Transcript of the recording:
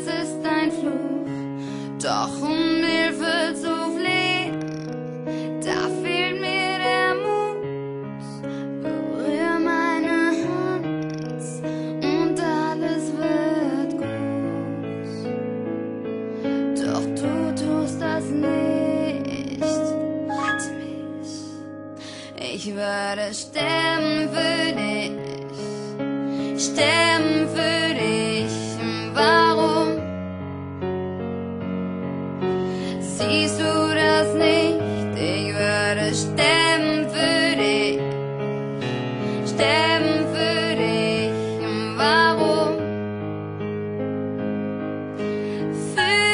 ist ein Fluch, doch um Hilfe zu flehen, da fehlt mir der Mut. Berühr meine Hand und alles wird gut. Doch du tust das nicht. Rette mich. Ich würde sterben für dich. Sterben für dich. Warum siehst du das nicht? Ich würde sterben für dich. Sterben für dich. Warum? Für